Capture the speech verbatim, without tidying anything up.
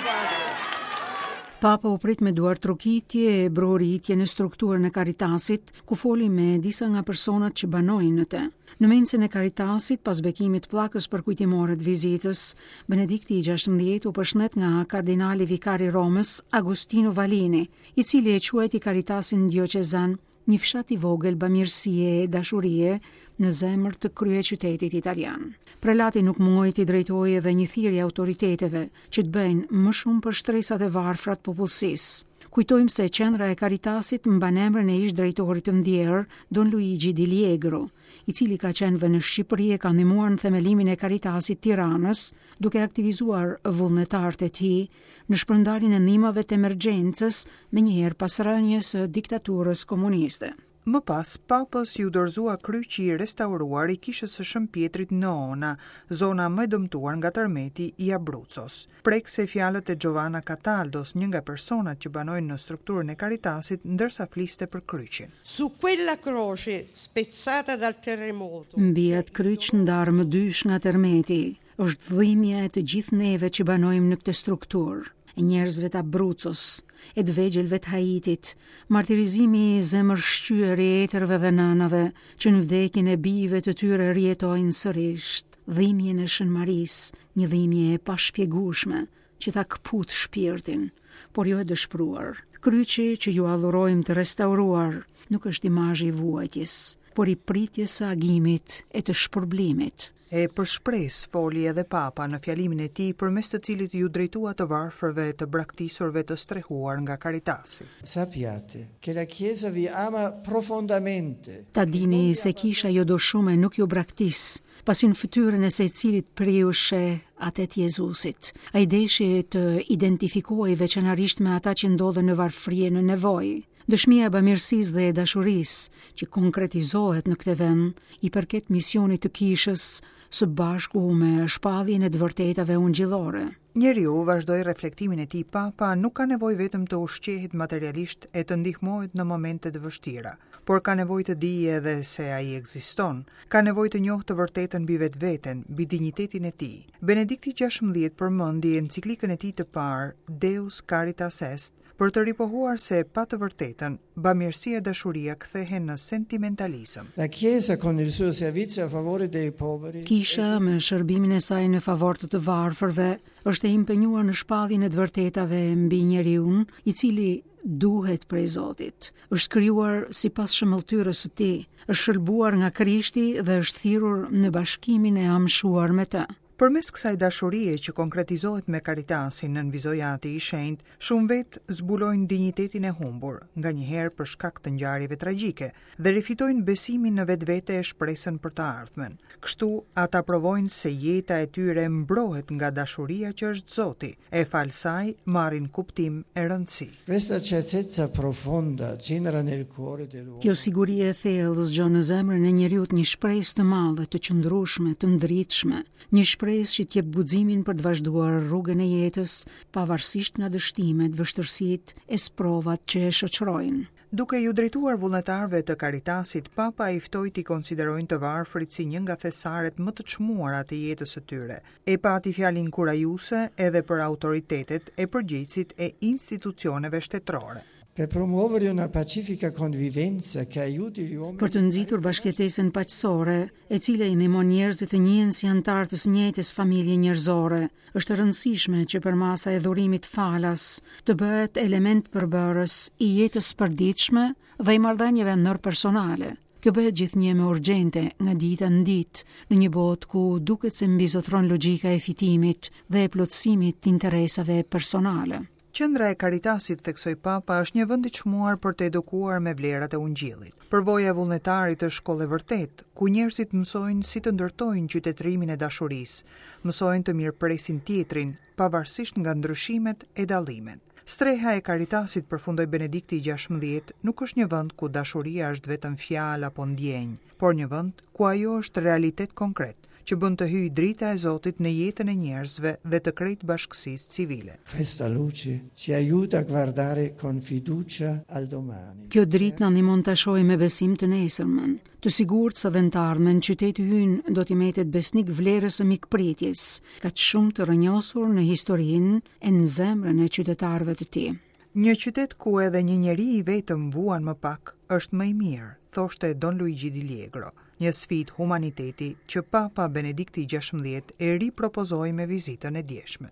Papa u prit me duar trokitje e broritje në strukturën e Caritasit, ku foli me disa nga personat që banojnë në të. Në mencën e Caritasit, pas bekimit pllakës përkujtimore të vizitës, Benedikti i gjashtëmbëdhjetë u përshëndet nga kardinali vikari Romës Agostino Valini, i cili e quajti Caritasin dioqezan një fshat i vogël bamirësie e dashurie në zemër të kryeqytetit italian. Prelati nuk mungoj t'i drejtojë edhe një thirrje autoriteteve që të bëjnë më shumë për shtresat e varfrat popullsisë. Kujtojmë se qendra e Caritasit mban emrin e ish drejtorit të ndjerë Don Luigi Di Liegro, i cili ka qenë dhe në Shqipëri e ka ndihmuar në themelimin e Caritasit Tiranës, duke aktivizuar vullnetarët e tij në shpërndarjen e ndihmave të emergjencës menjëherë pas rënies së diktaturës komuniste. Më pas, papës ju dorëzua kryqi i restauruar i kishës së Shën Pietrit në Ona, zona më e dëmtuar nga tërmeti i Abruzzos. Prek se fjalët e Giovanna Cataldos, një nga personat që banojnë në strukturën e Caritasit, ndërsa fliste për kryqin. Su quella croce spezzata dal terremoto. Mbi atë kryq ndarë më dysh nga tërmeti, është dhimbja e të gjithë neve që banojmë në këtë strukturë, e njerëzve të Abruzzos, e të vegjelve të Haitit, martirizimi i zemër shqyer i etërve dhe nënave që në vdekjen e bijve të tyre rjetojnë sërish, dhimbjen e Shën Marisë, një dhimbje e pashpjegueshme që ta kput shpirtin, por jo e dëshpëruar. Kryqi që ju adhurojmë të restauruar nuk është imazh i vuajtjes, por i pritjes së agimit e të shpërblimit. E për shpresë foli edhe Papa në fjalimin e tij përmes të cilit ju drejtua të varfërve të braktisurve të strehuar nga Caritasi. Sappiate che la Chiesa vi ama profondamente. Ta dini se kisha jo do shumë e nuk ju braktis, pasi në fytyrën e secilit prej ju sheh atë të Jezusit. Ai deshi të identifikojë veçanërisht me ata që ndodhen në varfëri në nevojë. Dëshmia e bamirësisë dhe e dashurisë që konkretizohet në këtë vend i përket misionit të kishës së bashku me shpalljen e të vërtetave ungjillore. Njeriu, vazhdoi reflektimin e tij Papa, nuk ka nevojë vetëm të ushqehet materialisht e të ndihmohet në momente të vështira, por ka nevojë të dijë edhe se ai ekziston, ka nevojë të njohë të vërtetën mbi vetveten, mbi dinjitetin e tij. Benedikti gjashtëmbëdhjetë përmendi enciklikën e tij të parë Deus Caritas Est, për të ripohuar se pa të vërtetën, bamirësia e dashuria kthehen në sentimentalizëm. La Chiesa con il suo servizio a favore dei poveri. Kisha me shërbimin e saj në favor të të varfërve është e impenjuar në shpalljen e të vërtetave mbi njeriun, i cili duhet prej Zotit. Është krijuar sipas shëmbulltyrës së tij, është shëlbuar nga Krishti dhe është thirrur në bashkimin e amshuar me të. Përmes kësaj dashurie që konkretizohet me Caritasin, nënvizoi Ati i Shenjtë, shumë vetë zbulojnë dinjitetin e humbur, nganjëherë për shkak të ngjarjeve tragjike, dhe rifitojnë besimin në vetvete e shpresën për të ardhmen. Kështu, ata provojnë se jeta e tyre mbrohet nga dashuria që është Zoti, e fal saj marrin kuptim e rëndësi. Questa certezza profonda genera nel cuore dell'uomo. Kjo siguri e thellë zgjon në zemrën e njeriut një shpresë të madhe, të qëndrueshme, të ndritshme, një shpresë që t'jep guximin për të vazhduar rrugën e jetës, pavarësisht nga dështimet, vështirësitë e sprovat që e shoqërojnë. Duke ju drejtuar vullnetarëve të Caritasit, Papa i ftoi t'i konsiderojnë të varfrit si një nga thesaret më të çmuara të jetës së tyre. E pati fjalën kurajuese edhe për autoritetet e përgjegjësit e institucioneve shtetërore. Per promuovere una pacifica convivenza che aiuti gli uomini. Për të nxitur bashkëtesën paqësore, e cila i ndihmon njerëzit të njihen si anëtar të së njëjtës familje njerëzore, është e rëndësishme që përmasa e dhurimit falas të bëhet element përbërës i jetës së përditshme dhe i marrëdhënieve ndërpersonale. Kjo bëhet gjithnjë më urgjente nga dita në ditë në një botë ku duket se mbizotron logjika e fitimit dhe e plotësimit të interesave personale. Qendra e Caritasit, theksoi Papa, është një vend i çmuar për të edukuar me vlerat e Ungjillit. Përvoja e vullnetarit është shkollë e vërtet, ku njerëzit mësojnë si të ndërtojnë qytetërimin e dashurisë, mësojnë të mirëpresin tjetrin, pavarësisht nga ndryshimet e dallimet. Streha e Caritasit, përfundoi Benedikti i gjashtëmbëdhjetë, nuk është një vend ku dashuria është vetëm fjalë apo ndjenjë, por një vend ku ajo është realitet konkret, që bën të hyjë drita e Zotit në jetën e njerëzve dhe të krejt bashkësisë civile. Questa luce ci aiuta a guardare con fiducia al domani. Kjo dritë na ndihmon ta shohim me besim të nesërmen, të sigurt se dhe në të ardhmen qyteti ynë do t'i metet besnik vlerës së mikpritjes, kaq shumë të rrënjosur në historinë e në zemrën e qytetarëve të tij. Një qytet ku edhe një njeri i vetëm vuan më pak është më i mirë, thoshte Don Luigi Di Liegro, një sfidë humaniteti që Papa Benedikti gjashtëdhjetë e ripropozoi me vizitën e djeshme.